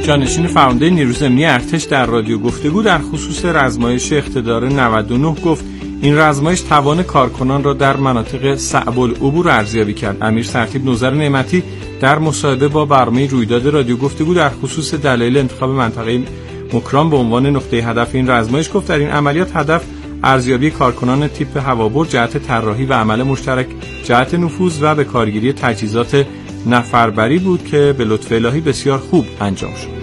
جانشین فرمانده نیروی زمینی ارتش در رادیو گفتگو در خصوص رزمایش اقتدار 99 گفت این رزمایش توان کارکنان را در مناطق صعب العبور ارزیابی کرد. امیر سرتیپ نوذر نعمتی در مصاحبه با برنامه رویداد رادیو گفتگو در خصوص دلایل انتخاب منطقه مکران به عنوان نقطه هدف این رزمایش گفت در این عملیات هدف ارزیابی کارکنان تیپ هوابرد جهت طراحی و عمل مشترک جهت نفوذ و به کارگیری تجهیزات نفربری بود که به لطف الهی بسیار خوب انجام شد.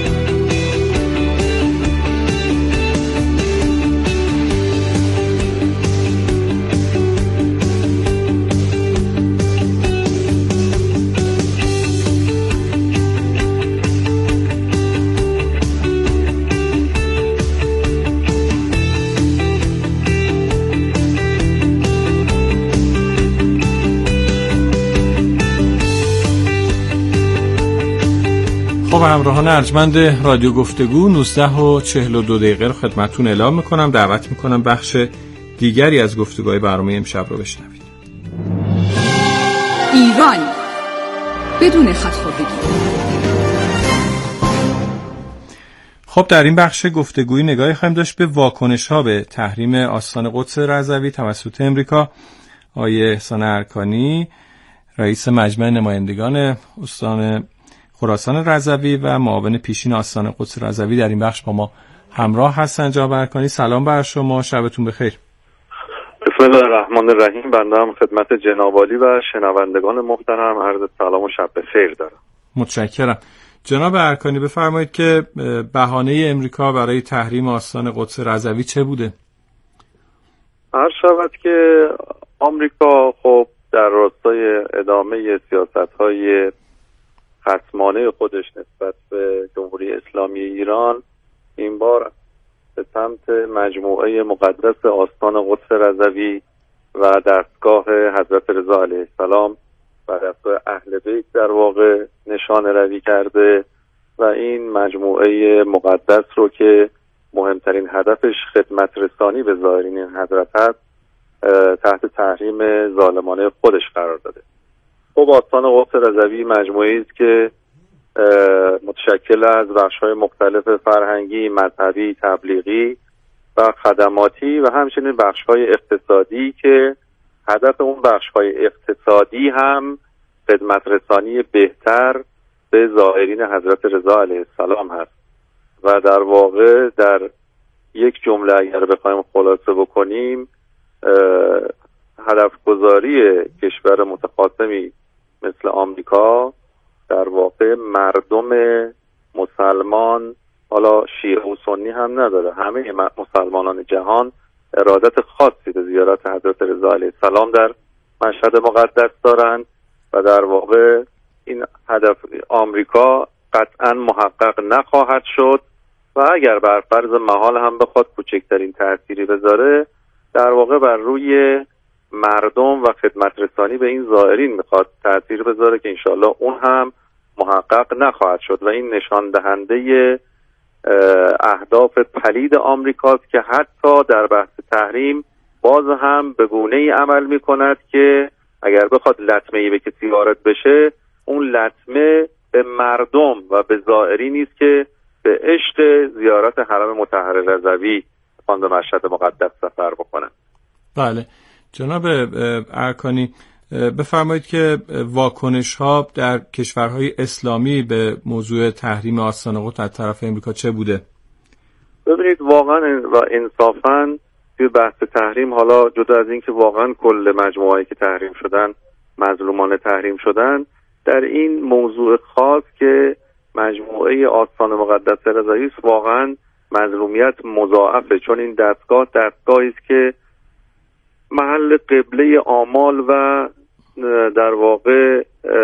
خب همراهان ارجمند رادیو گفتگو 19:42 رو خدمتتون اعلام میکنم. دعوت میکنم بخش دیگری از گفتگوهای برنامه امشب رو بشنوید. ایران بدون خط‌خوردگی. خب در این بخش گفتگویی نگاهی خواهیم داشت به واکنش‌ها به تحریم آستان قدس رضوی توسط امریکا. آقای احسان ارکانی رئیس مجمع نمایندگان استان خراسان رضوی و معاون پیشین آستان قدس رضوی در این بخش با ما همراه هستند. جناب ارکانی سلام بر شما، شبتون بخیر. بسم الله الرحمن الرحیم. بنده هم خدمت جناب عالی و شنوندگان محترم عرض سلام و شب بخیر دارم. متشکرم. جناب ارکانی بفرمایید که بهانه امریکا برای تحریم آستان قدس رضوی چه بوده؟ عرض شود که آمریکا خب در راستای ادامه سیاست‌های خصمانه خودش نسبت به جمهوری اسلامی ایران این بار به سمت مجموعه مقدس آستان قدس رضوی و دستگاه حضرت رضا علیه السلام و دستگاه اهل بیت در واقع نشان روی کرده و این مجموعه مقدس رو که مهمترین هدفش خدمت رسانی به زائرین این حضرت هست تحت تحریم ظالمانه خودش قرار داده. خب آستان قدس رضوی مجموعه‌ای است که متشکل از بخش‌های مختلف فرهنگی، مذهبی، تبلیغی و خدماتی و همچنین بخش‌های اقتصادی که هدف اون بخش‌های اقتصادی هم خدمت رسانی بهتر به زائرین حضرت رضا علیه السلام هست و در واقع در یک جمله اگر بخوایم خلاصه بکنیم هدف گذاری کشور متخاصمی مثل آمریکا در واقع مردم مسلمان، حالا شیعه و سنی هم نداره، همه مسلمانان جهان ارادت خاصی به زیارت حضرت رضا علیه السلام در مشهد مقدس دارند و در واقع این هدف آمریکا قطعا محقق نخواهد شد و اگر بر فرض محال هم بخواد کوچکترین تأثیری بذاره در واقع بر روی مردم و خدمت رسانی به این زائرین میخواد تأثیر بذاره که انشالله اون هم محقق نخواهد شد و این نشان دهنده اهداف پلید آمریکاست که حتی در بحث تحریم باز هم به گونه‌ای عمل میکند که اگر بخواد لطمه‌ای به کسی وارد بشه اون لطمه به مردم و به زائرینی است که به عشق زیارت حرم مطهر رضوی آن به مشهد مقدس سفر بکنن. بله جناب ارکانی بفرمایید که واکنش ها در کشورهای اسلامی به موضوع تحریم آستان قدس از طرف امریکا چه بوده؟ ببینید واقعا و انصافا توی بحث تحریم، حالا جدا از این که واقعا کل مجموعه‌ای که تحریم شدن مظلومانه تحریم شدن، در این موضوع خاص که مجموعه آستان مقدس رضوی است واقعا مظلومیت مضاعفه، چون این دستگاهی است که محل قبله آمال و در واقع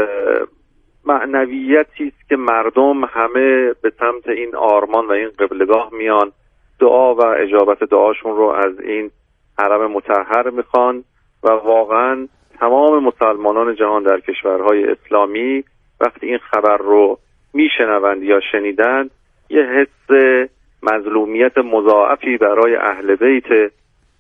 معنویتی است که مردم همه به سمت این آرمان و این قبلگاه میان، دعا و اجابت دعاشون رو از این حرم مطهر میخوان و واقعا تمام مسلمانان جهان در کشورهای اسلامی وقتی این خبر رو میشنوند یا شنیدند یه حس مظلومیت مضاعفی برای اهل بیت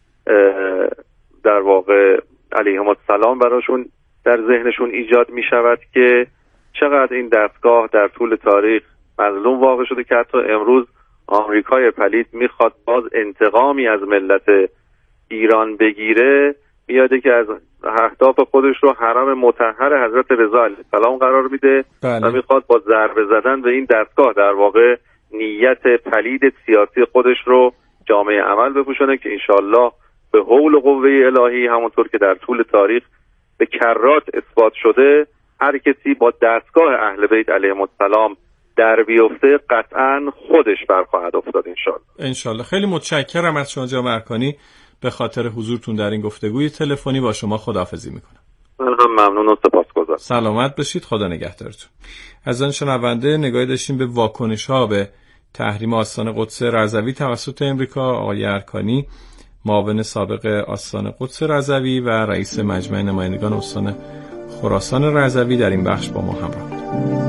در واقع علیهم السلام براشون در ذهنشون ایجاد می شود که چقدر این دستگاه در طول تاریخ مظلوم واقع شده که حتی امروز آمریکای پلید میخواد باز انتقامی از ملت ایران بگیره، میاده که از اهداف خودش رو حرم مطهر حضرت رضا علیه السلام قرار میده و میخواد با ضربه زدن به این دستگاه در واقع نیت پلید سیاسی خودش رو جامعه عمل بپوشونه که انشالله به حول و قوه الهی همونطور که در طول تاریخ به کرات اثبات شده هر کسی با دستگاه اهل بیت علیهم السلام در بیفته قطعا خودش برخواهد افتاد انشالله. خیلی متشکرم از شما جناب ارکانی به خاطر حضورتون در این گفتگوی تلفنی. با شما خداحافظی میکنم. من هم ممنون و سپاسگزارم. سلامت باشید. خدا نگهدارتون. از آن شنونده نگاهی داشتیم به واکنش‌ها به تحریم آستان قدس رضوی توسط امریکا. آقای ارکانی معاون سابق آستان قدس رضوی و رئیس مجمع نمایندگان استان خراسان رضوی در این بخش با ما همراه بود.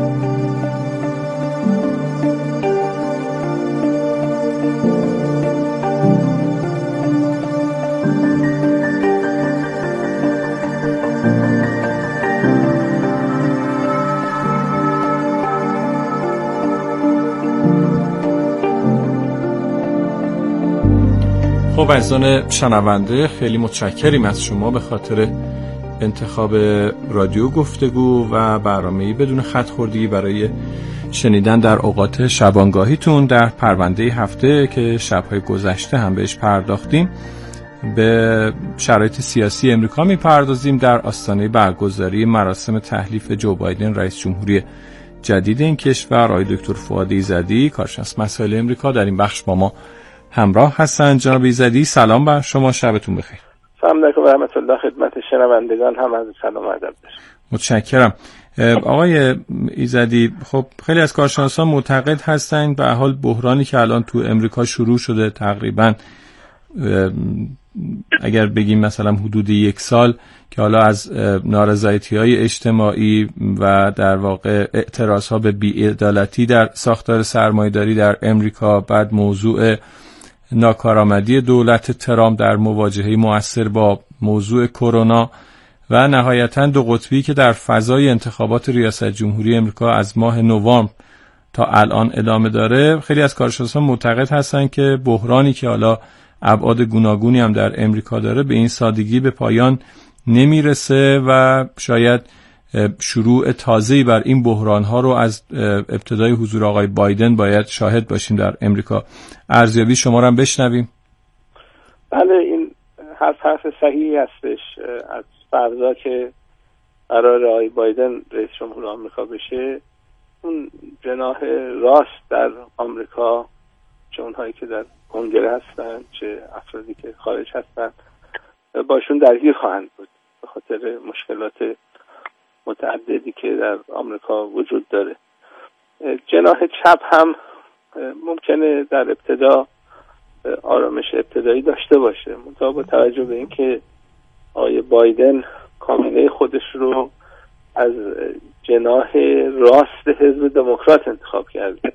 خب عزیزان شنونده، خیلی متشکریم از شما به خاطر انتخاب رادیو گفتگو و برنامه‌ای بدون خط خوردگی برای شنیدن در اوقات شبانگاهیتون. در پرونده هفته که شب‌های گذشته هم بهش پرداختیم، به شرایط سیاسی امریکا می‌پردازیم در آستانه برگزاری مراسم تحلیف جو بایدن رئیس جمهوری جدید این کشور. آقای دکتر فؤاد ایزدی کارشناس مسائل امریکا در این بخش با ما همراه هستند. جناب ایزدی سلام بر شما، شبتون بخیر. سلام علیکم و رحمت الله. خدمت شنوندگان هم از سلام و ادب دارم. متشکرم. آقای ایزدی، خب خیلی از کارشناسان معتقد هستند به حال بحرانی که الان تو امریکا شروع شده تقریبا اگر بگیم مثلا حدود 1 سال که حالا از نارضایتی‌های اجتماعی و در واقع اعتراضها به بی‌عدالتی در ساختار سرمایه‌داری در امریکا، بعد موضوع ناکارآمدی دولت ترامپ در مواجهه مؤثر با موضوع کرونا و نهایتاً 2 قطبی که در فضای انتخابات ریاست جمهوری امریکا از ماه نوامبر تا الان ادامه داره، خیلی از کارشناسان معتقد هستند که بحرانی که حالا ابعاد گوناگونی هم در امریکا داره به این سادگی به پایان نمیرسه و شاید شروع تازه‌ای بر این بحران‌ها رو از ابتدای حضور آقای بایدن باید شاهد باشیم در امریکا. ارزیابی شما رو هم بشنویم. بله، این حرف صحیحی هستش. از فردا که قرار آقای بایدن رئیس جمهور آمریکا بشه، اون جناح راست در آمریکا، چه اونهایی که در کنگره هستن چه افرادی که خارج هستن، باشون درگیر خواهند بود به خاطر مشکلات متعددی که در آمریکا وجود داره. جناح چپ هم ممکنه در ابتدا آرامش ابتدایی داشته باشه، منتها با توجه به اینکه آقای بایدن کامله خودش رو از جناح راست حزب دموکرات انتخاب کرده،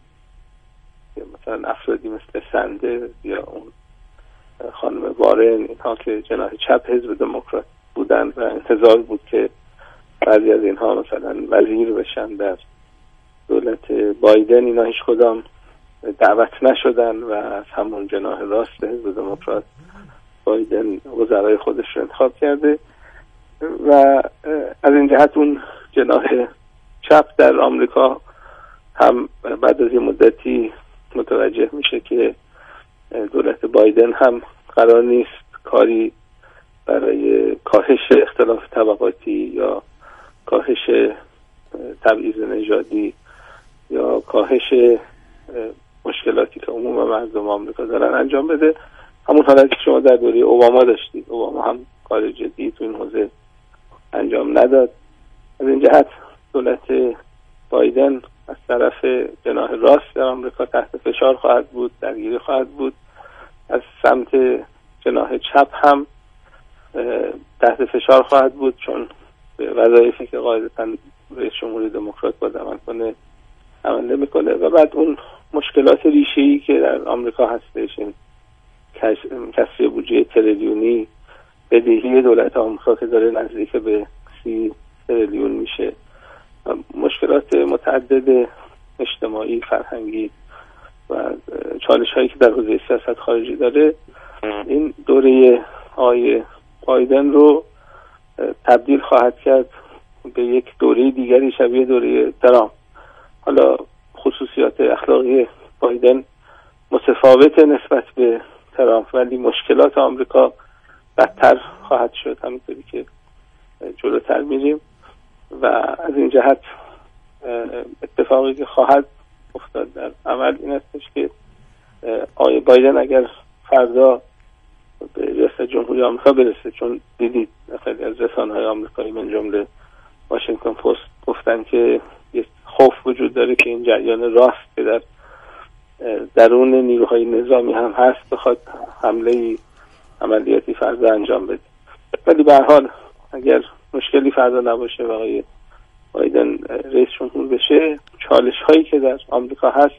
مثلا افرادی مثل سندرز یا اون خانم وارن، اینها که جناح چپ حزب دموکرات بودن و انتظار بود که بعضی از اینها مثلا وزیر بشن در دولت بایدن، اینا هیچ کدام دعوت نشدن و از همون جناح راست حزب دموکرات بایدن وزرای خودش رو انتخاب کرده و از این جهت اون جناح چپ در آمریکا هم بعد از این مدتی متوجه میشه که دولت بایدن هم قرار نیست کاری برای کاهش اختلاف طبقاتی یا کاهش تبعیض نژادی یا کاهش مشکلاتی که عموم مردم آمریکا دارن انجام بده. همون حالتی که شما در دوره اوباما داشتید. اوباما هم کار جدی تو این حوزه انجام نداد. از این جهت دولت بایدن از طرف جناح راست در آمریکا تحت فشار خواهد بود، درگیری خواهد بود. از سمت جناح چپ هم تحت فشار خواهد بود، چون به وظایفی که قاعدتاً رئیس جمهوری دموکرات باید عمل کنه عمل نمی‌کنه و بعد اون مشکلات ریشه‌ای که در آمریکا هستش، این کسری بودجه تریلیونی، بدهی دولت آمریکا که داره نزدیک به 30 تریلیون میشه، مشکلات متعدد اجتماعی، فرهنگی و چالش هایی که در حوزه سیاست خارجی داره، این دوره آقای بایدن رو تبدیل خواهد کرد به یک دوره دیگری شبیه دوره ترامپ. حالا خصوصیات اخلاقی بایدن متفاوت نسبت به ترامپ، ولی مشکلات آمریکا بدتر خواهد شد همینطوری که جلوتر میریم و از این جهت اتفاقی که خواهد افتاد در عمل این استش که آقای بایدن اگر فردا به ریاست جمهوری آمریکا برسه، چون دیدید خیلی از رسانه‌های آمریکایی من جمله واشنگتن پست گفتن که یک خوف وجود داره که این جریان راست که در درون نیروهای نظامی هم هست بخواد حمله عملیاتی فردا انجام بده. ولی به هر حال اگر مشکلی فردا نباشه و آقای بایدن رئیس جمهور بشه، چالش هایی که در آمریکا هست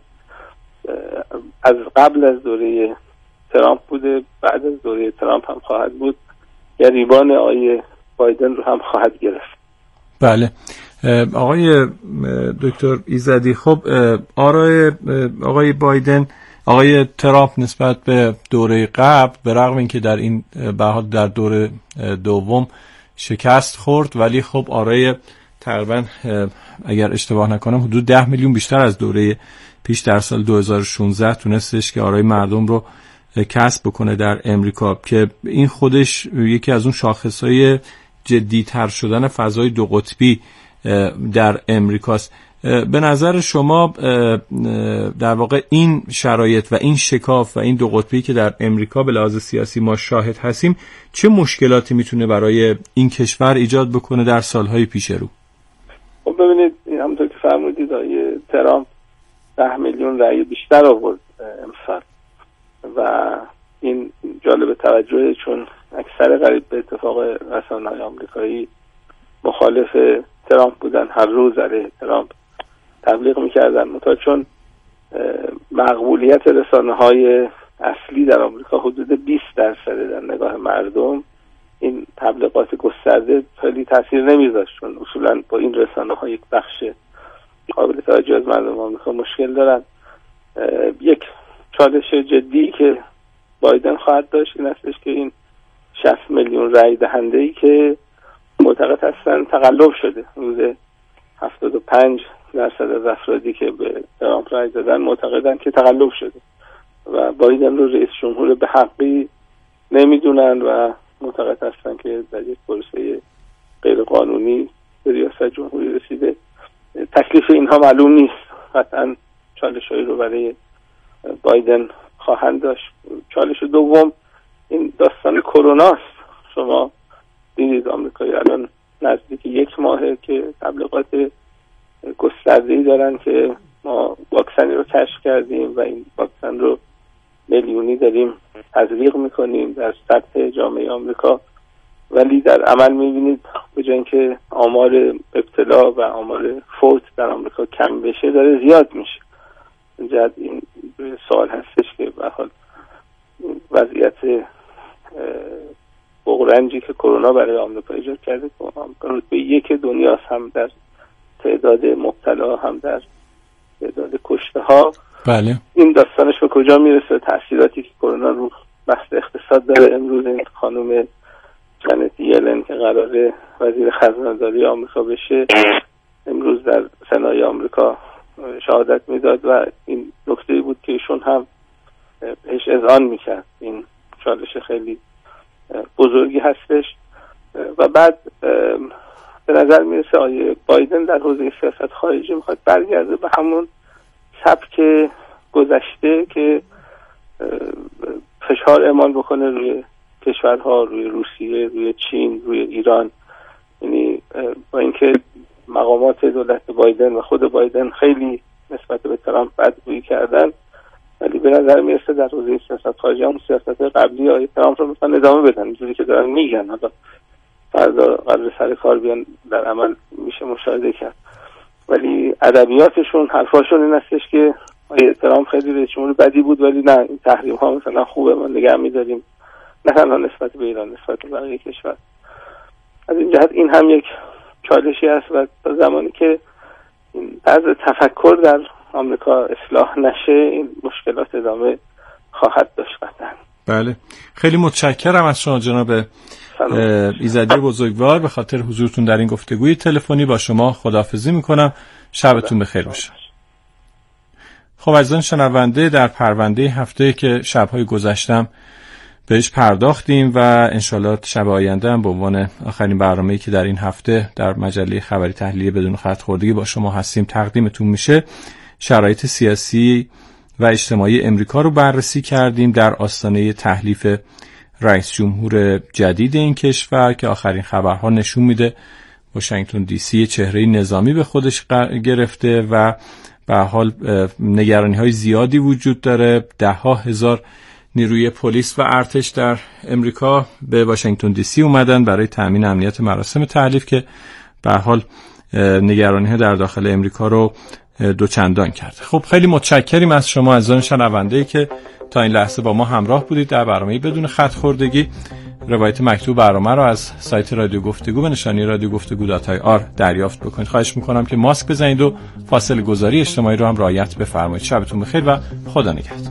از قبل از دوره ترامپ بوده، بعد از دوره ترامپ هم خواهد بود، گریبان آقای بایدن رو هم خواهد گرفت. بله آقای دکتر ایزدی، خب آرای آقای بایدن، آقای ترامپ نسبت به دوره قبل به رغم اینکه در این در دوره دوم شکست خورد، ولی خب آرای تقریبا اگر اشتباه نکنم حدود 10 میلیون بیشتر از دوره پیش در سال 2016 تونستش که آرای مردم رو کسب بکنه در امریکا، که این خودش یکی از اون شاخصهای جدی‌تر شدن فضای دو قطبی در امریکاست. به نظر شما در واقع این شرایط و این شکاف و این دو قطبی که در امریکا به لحاظ سیاسی ما شاهد هستیم چه مشکلاتی میتونه برای این کشور ایجاد بکنه در سالهای پیش رو؟ خب ببینید، همونطور که فرمودید آقای ترامپ 10 میلیون رأی بیشتر آورد امسال و این جالب توجهه، چون اکثر قریب به اتفاق رسانه‌های آمریکایی مخالف ترامپ بودن، هر روز علیه ترامپ تبلیغ میکردن، چون مقبولیت رسانه‌های اصلی در آمریکا حدود 20% در نگاه مردم، این تبلیغات گسترده خیلی تاثیر نمیذاشت، چون اصولا با این رسانه‌ها یک بخش قابل توجه از مردم آمریکا مشکل دارن. یک چالش جدی که بایدن خواهد داشت این استش که این 60 میلیون رای دهنده‌ای که معتقد هستن تقلب شده، روز 75% از افرادی که به ترامپ رای دادن معتقدن که تقلب شده و بایدن رو رئیس جمهور به حقی نمیدونن و معتقد هستن که در یک پروسه غیر قانونی به ریاست جمهوری رسیده. تکلیف اینها معلوم نیست، قطعا چالش‌هایی رو برای بایدن خواهند داشت. چالش دوم این داستان کروناست. شما دیدید آمریکایی الان نزدیک 1 ماهه که تبلیغات گسترده‌ای دارن که ما واکسنی رو کشف کردیم و این واکسن رو میلیونی داریم تزریق میکنیم در سطح جامعه آمریکا، ولی در عمل میبینید به جای اینکه آمار ابتلا و آمار فوت در آمریکا کم بشه داره زیاد میشه. اینجا این سوال هستش که به حال وضعیت بغرنجی که کرونا برای آمریکا ایجاد کرده، آمریکا رتبه 1 دنیاست، هم در تعداد مبتلا هم در تعداد کشته ها. بله. این داستانش به کجا میرسه؟ تأثیراتی که کرونا رو بحث اقتصاد داره. امروز این خانم جنت یلن که قراره وزیر خزانه‌داری آمریکا بشه، امروز در سنای آمریکا شهادت میداد و این نکته‌ای بود که ایشون هم بهش اذعان میکرد. این چالش خیلی بزرگی هستش و بعد به نظر میرسه آقای بایدن در حوزه سیاست خارجی میخواد برگرده به همون سبک گذشته که فشار اعمال بکنه روی کشورها، روی روسیه، روی چین، روی ایران. یعنی با اینکه مقامات دولت بایدن و خود بایدن خیلی نسبت به ترامپ بدگویی کردن، ولی به نظر میرسه در حوزه سیاست خارجی هم سیاست قبلی های ترامپ رو مثلا ادامه بدن، اینجوری که دارن میگن. حالا فردا قبل سر کار بیان در عمل میشه مشاهده کرد، ولی ادبیاتشون، حرفاشون این استش که ترامپ خیلی رئیس جمهور بدی بود، ولی نه این تحریم ها مثلا خوبه، ما نگه می‌داریم، نه تنها نسبت به ایران، نسبت به بقیه کشور. از این جهت این هم یک چالشی است و تا زمانی که این طرز تفکر در آمریکا اصلاح نشه این مشکلات ادامه خواهد داشت قطعا. بله، خیلی متشکرم از شما جناب ایزدی بزرگوار به خاطر حضورتون در این گفتگوی تلفنی. با شما خداحافظی میکنم، شبتون بخیر باشه. خب عزیزان شنونده، در پرونده هفته که شبهای گذشتم بهش پرداختیم و انشالله شب آینده هم به عنوان آخرین برنامه‌ای که در این هفته در مجله خبری تحلیلی بدون خط خوردگی با شما هستیم تقدیمتون میشه، شرایط سیاسی و اجتماعی امریکا رو بررسی کردیم در آستانه تحلیف رئیس جمهور جدید این کشور که آخرین خبرها نشون میده واشنگتن دی سی چهره نظامی به خودش گرفته و به حال نگرانی‌های زیادی وجود داره. 10,000 نیروی پلیس و ارتش در امریکا به واشنگتن دی سی اومدن برای تامین امنیت مراسم تحلیف که به حال نگرانی‌ها در داخل امریکا رو دوچندان کرده. خب خیلی متشکریم از شما عزیزان شنونده‌ای که تا این لحظه با ما همراه بودید در برنامه بدون خط خوردگی. روایت مکتوب برنامه رو از سایت رادیو گفتگو به نشانی radiogoftegu.ir دریافت بکنید. خواهش میکنم که ماسک بزنید و فاصله گذاری اجتماعی رو هم رعایت بفرمایید. شبتون بخیر و خدا نگهدار.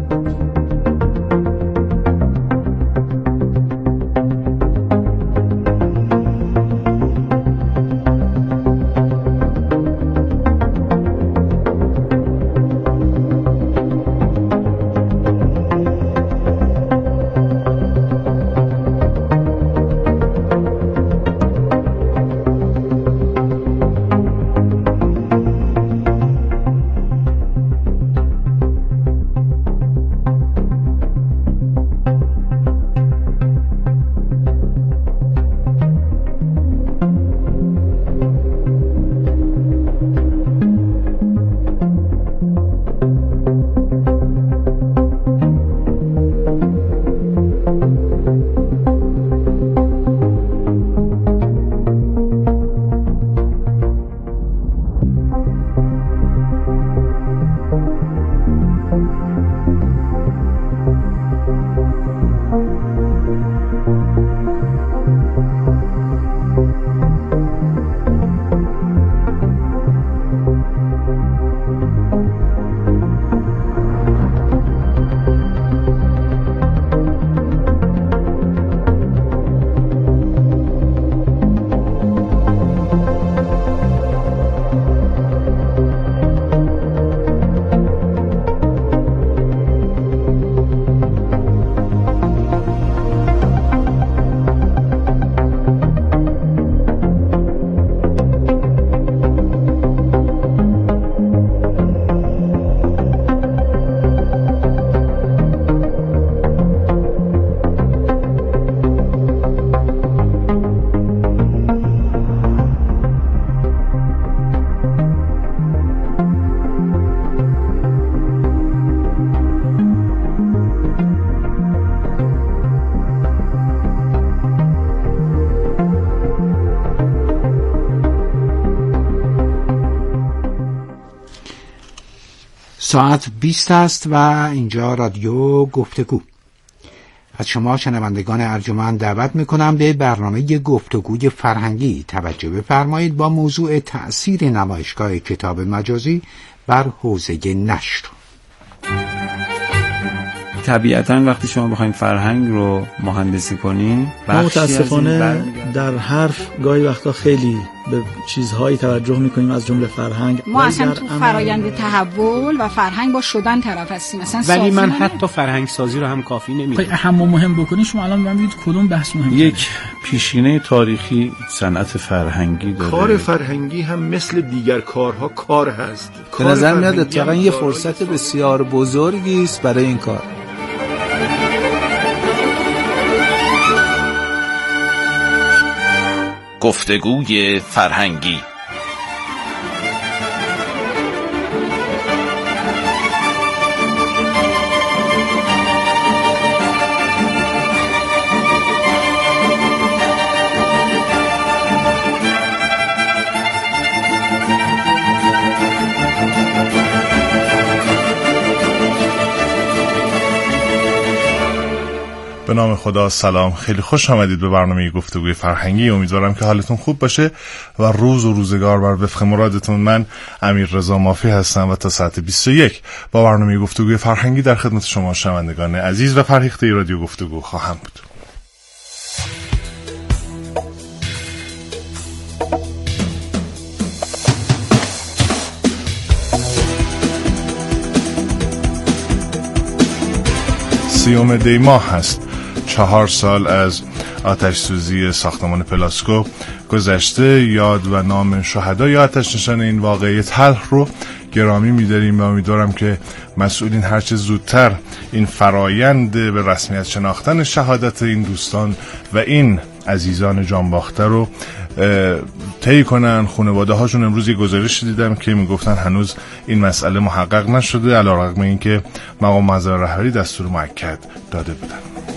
ساعت 20 است و اینجا رادیو گفتگو. از شما شنوندگان ارجمند دعوت میکنم به برنامه گفتگوی فرهنگی توجه بفرمایید با موضوع تأثیر نمایشگاه کتاب مجازی بر حوزه نشر. طبیعتاً وقتی شما بخواید فرهنگ رو مهندسی کنین متاسفانه در حرف گاهی وقتا خیلی به چیزهایی توجه میکنیم از جمله فرهنگ. ما اصلا تو فرایند تحول و فرهنگ با شدن طرف هستیم. ولی من حتی فرهنگ سازی رو هم کافی نمیدونم. اهم مهم بکنین شما الان ببینید کدوم بحث مهمه. یک پیشینه تاریخی صنعت فرهنگی داره. کار فرهنگی هم مثل دیگر کارها کار هست. به نظر میاد اتفاقا یه فرصت بسیار بزرگی است برای این کار. گفتگوی فرهنگی. به نام خدا. سلام، خیلی خوش آمدید به برنامه گفتگوی فرهنگی. امیدوارم که حالتون خوب باشه و روز و روزگار بر وفق مرادتون. من امیررضا مافی هستم و تا ساعت 21 با برنامه گفتگوی فرهنگی در خدمت شما شنوندگان عزیز و فرهیخته رادیو گفتگو خواهم بود. سیوم دی ماه هست. 4 سال از آتش سوزی ساختمان پلاسکو گذشته. یاد و نام شهدای آتش نشان این واقعه تلخ رو گرامی می‌داریم و امیدوارم که مسئولین هرچه زودتر این فرایند به رسمیت شناختن شهادت این دوستان و این عزیزان جانباخته رو طی کنن. خانواده هاشون امروز یه گزارش دیدم که میگفتن هنوز این مسئله محقق نشده، علیرغم اینکه مقام معظم رهبری دستور مؤکد داده بودن.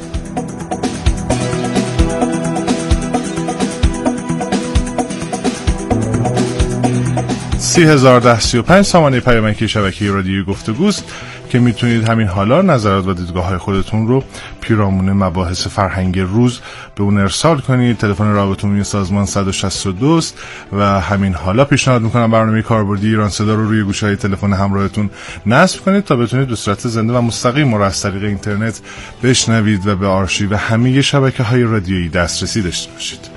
301035 سامانه پیامکی شبکه رادیویی گفتگوست که میتونید همین حالا نظرات و دیدگاه‌های خودتون رو پیرامون مباحث فرهنگی روز به اون ارسال کنید. تلفن رابط عمومی سازمان 162 است و همین حالا پیشنهاد میکنم برنامه کاربردی ایران صدا رو روی گوشهای تلفن همراهتون نصب کنید تا بتونید به صورت زنده و مستقیم از طریق اینترنت بشنوید و به آرشیو همه شبکه‌های رادیویی دسترسی داشته باشید.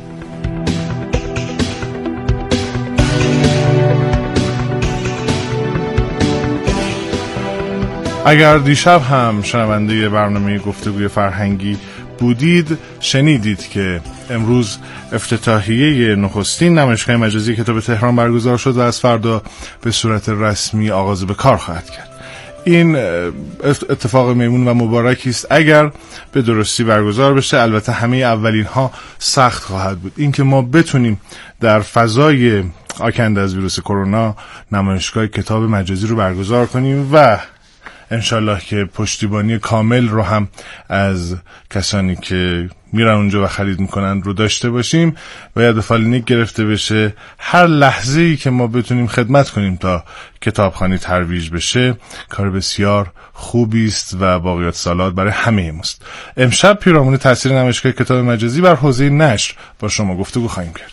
اگر دیشب هم شنونده برنامه گفتگوی فرهنگی بودید شنیدید که امروز افتتاحیه نخستین نمایشگاه مجازی کتاب تهران برگزار شد و از فردا به صورت رسمی آغاز به کار خواهد کرد. این اتفاق میمون و مبارکی است اگر به درستی برگزار بشه. البته همه اولین ها سخت خواهد بود. اینکه ما بتونیم در فضای آکنده از ویروس کرونا نمایشگاه کتاب مجازی رو برگزار کنیم و انشالله که پشتیبانی کامل رو هم از کسانی که میرن اونجا و خرید میکنن رو داشته باشیم. باید فالینیک گرفته بشه. هر لحظه‌ای که ما بتونیم خدمت کنیم تا کتابخوانی ترویج بشه کار بسیار خوبی است و باقیات سالات برای همه ماست. امشب پیرامون تاثیر نمایشگاه کتاب مجازی بر حوزه نشر با شما گفتگو خواهیم کرد.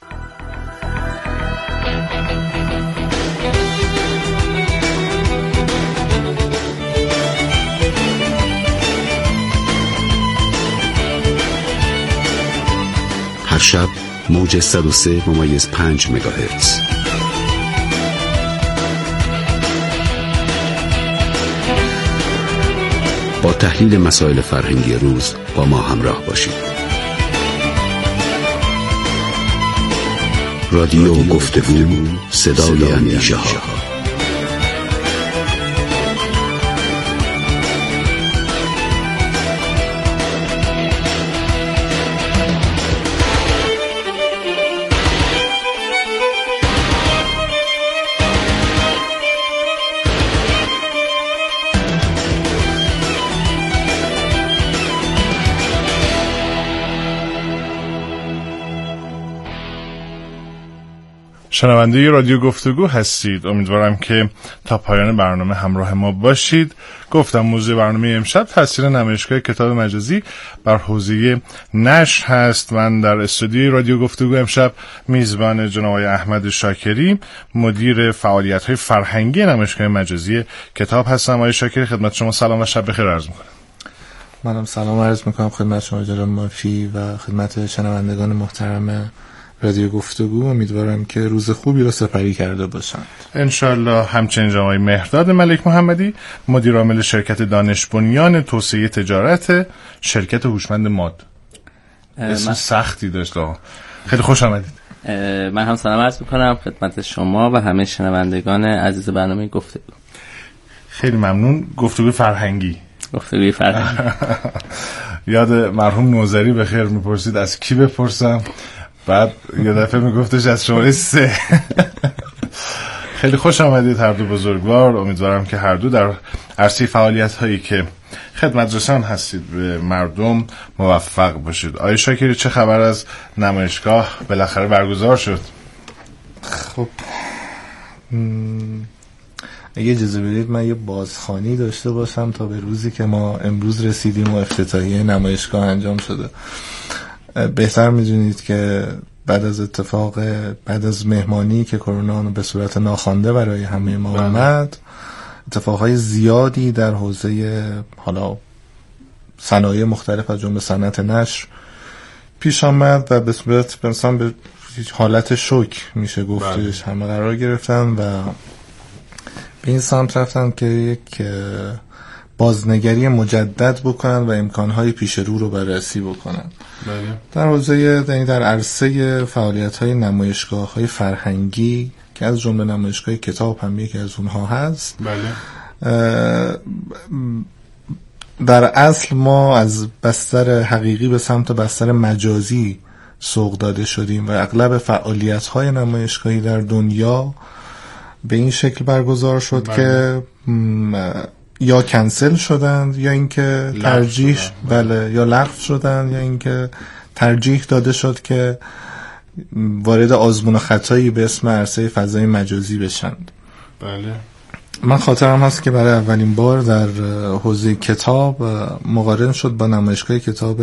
هر شب موج 103.5 مگاهرتز. با تحلیل مسائل فرهنگی روز با ما همراه باشید. رادیو گفتگو، صدای اندیشه ها. شنونده رادیو گفتگو هستید. امیدوارم که تا پایان برنامه همراه ما باشید. گفتم موضوع برنامه امشب تاثیر نمایشگاه کتاب مجازی بر حوزه نشر هست. من در استودیوی رادیو گفتگو امشب میزبان جناب آقای احمد شاکری، مدیر فعالیت‌های فرهنگی نمایشگاه مجازی کتاب هستم. آقای شاکری، خدمت شما سلام و شب بخیر عرض می‌کنم. منم سلام عرض می‌کنم خدمت شما جناب مافی و خدمت شنوندگان محترم رادیو گفتگو. امیدوارم که روز خوبی رو سپری کرده باشند انشالله. همچنین جناب مهرداد ملک محمدی، مدیر عامل شرکت دانش بنیان توسعه تجارت، شرکت هوشمند ماد. اسم سختی داشت. خیلی خوش آمدید. من هم سلام عرض میکنم خدمت شما و همه شنوندگان عزیز برنامه گفتگو. خیلی ممنون. گفتگوی فرهنگی. یاد مرحوم نوذری به خیر میپرسید از کی بپرسم، بعد یه دفعه میگفتش از شماره 3. خیلی خوش آمدید هر دو بزرگوار. امیدوارم که هر دو در عرصه فعالیت هایی که خدمت رسان هستید به مردم موفق باشید. آقای شاکری، چه خبر از نمایشگاه بالاخره برگزار شد؟ خب اگه اجازه بدید من یه بازخوانی داشته باشم تا به روزی که ما امروز رسیدیم و افتتاحیه نمایشگاه انجام شده. بهتر میدونید که بعد از مهمانی که کرونا به صورت ناخوانده برای همه ما آمد، اتفاقهای زیادی در حوزه حالا صنایع مختلف از جمله صنعت نشر پیش آمد و به صورت انسان به حالت شوک میشه گفتش همه قرار گرفتن و به این سمت رفتن که یک بازنگری مجدد بکنن و امکانهای پیش رو بررسی بکنن. در حوزه در عرصه فعالیت‌های نمایشگاه‌های فرهنگی که از جمله نمایشگاه کتاب هم یکی از اونها هست. در اصل ما از بستر حقیقی به سمت بستر مجازی سوق داده شدیم و اغلب فعالیت‌های نمایشگاهی در دنیا به این شکل برگزار شد که یا کنسل شدند یا اینکه ترجیح یا لغو شدند یا اینکه ترجیح داده شد که وارد آزمون و خطایی به اسم عرصه فضای مجازی بشند. من خاطرم هست که برای اولین بار در حوزه کتاب مقارن شد با نمایشگاه کتاب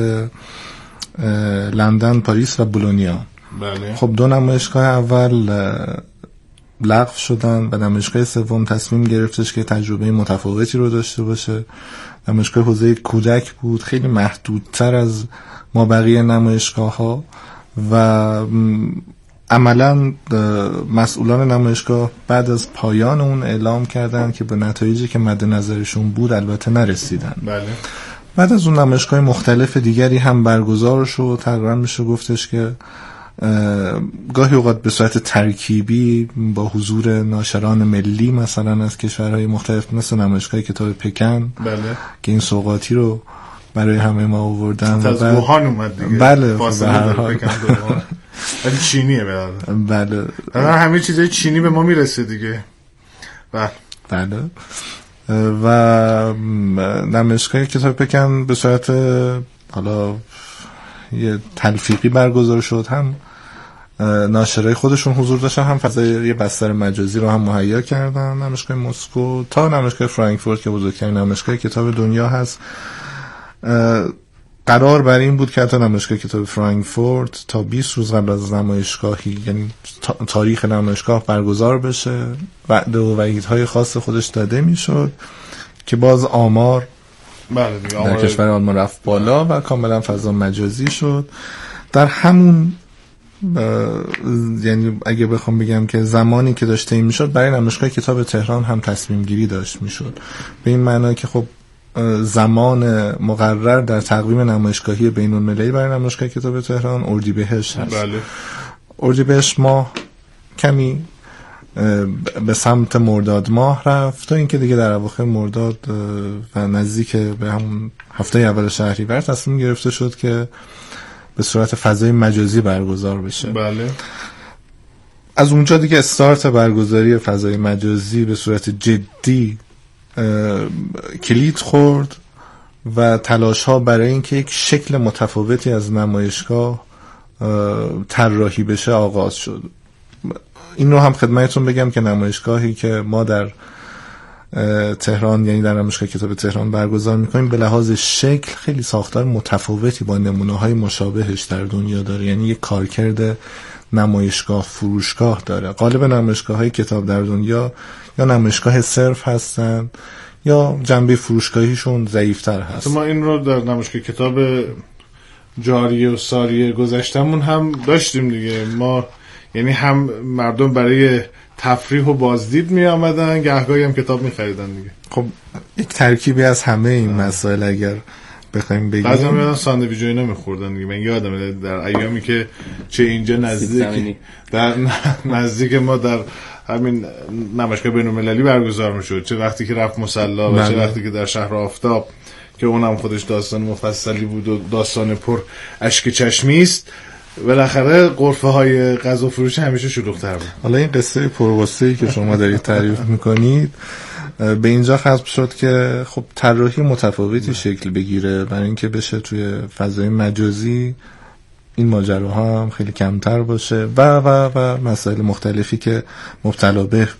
لندن، پاریس و بولونیا. خب دو نمایشگاه اول لغو شدن و نمایشگاه سوم تصمیم گرفتش که تجربه متفاوتی رو داشته باشه. نمایشگاه حوزه کودک بود، خیلی محدودتر از ما بقیه نمایشگاه ها و عملا مسئولان نمایشگاه بعد از پایان اون اعلام کردن که به نتایجی که مد نظرشون بود البته نرسیدن. بعد از اون نمایشگاه مختلف دیگری هم برگزار شد. تقریبا میشه گفتش که گاهی اوقات به صورت ترکیبی با حضور ناشران ملی مثلا از کشورهای مختلف مثل نمایشگاه کتاب پکن که این سوغاتی رو برای همه ما آوردن. از ووهان اومد دیگه. بله فاصله داره پکن دوم. ولی چینیه بله. همه چیزای چینی به ما میرسه دیگه. بله. و نمایشگاه کتاب پکن به صورت حالا یه تلفیقی برگزار شد، هم ناشرای خودشون حضور داشتن هم فضای یه بستر مجازی رو هم مهیا کردن. نمایشگاه مسکو تا نمایشگاه فرانکفورت که بزرگترین نمایشگاه کتاب دنیا هست قرار بر این بود که حتی نمایشگاه کتاب فرانکفورت تا 20 روز قبل از نمایشگاهی یعنی تاریخ نمایشگاه برگزار بشه وعده و وعیدهای خاص خودش داده میشد که باز آمار در کشور آلمان رفت بالا و کاملا فضا مجازی شد. در همون یعنی اگه بخوام بگم که زمانی که داشته این میشد برای نمایشگاه کتاب تهران هم تصمیم گیری داشت میشد، به این معنی که خب زمان مقرر در تقویم نمایشگاهی بین المللی برای نمایشگاه کتاب تهران اردیبهشت هست. اردیبهشت ماه کمی به سمت مرداد ماه رفت تا اینکه دیگه در اواخر مرداد و نزدیک به همون هفته اول شهریور تصمیم گرفته شد که به صورت فضای مجازی برگزار بشه. از اونجا دیگه استارت برگزاری فضای مجازی به صورت جدی کلید خورد و تلاش ها برای اینکه یک شکل متفاوتی از نمایشگاه طراحی بشه آغاز شد. این رو هم خدمتتون بگم که نمایشگاهی که ما در تهران یعنی در نمایشگاه کتاب تهران برگزار میکنیم به لحاظ شکل خیلی ساختار متفاوتی با نمونه های مشابهش در دنیا داره، یعنی یک کارکرد نمایشگاه فروشگاه داره. غالب نمایشگاه های کتاب در دنیا یا نمایشگاه صرف هستن یا جنبه فروشگاهیشون ضعیفتر هست. ما این رو در نمایشگاه کتاب جاری و ساری گذشتمون هم داشتیم دیگه. ما یعنی هم مردم برای تفریح و بازدید می آمدن، گهگاهی هم کتاب می خریدن دیگه. خب یک ترکیبی از همه این مسائل اگر بخوایم بگیم. بعضی هم یادم ساندویچ اینا می‌خوردن دیگه. من یادم در ایامی که چه اینجا نزدیک در نزدیک ما در همین نمایشگاه بین‌المللی برگزار می‌شد، چه وقتی که رفت مصلا و چه وقتی که در شهر آفتاب که اونم خودش داستان مفصلی بود و داستان پر اشک چشمی است. بالاخره غرفه‌های غذا فروشی همیشه شلوغ‌تر بود. حالا این قصه پرغصه‌ای که شما دارید تعریف می‌کنید به اینجا ختم شد که خب طراحی متفاوتی شکل بگیره برای اینکه بشه توی فضای مجازی این ماجراها هم خیلی کمتر باشه و مسائل مختلفی که مبتلا به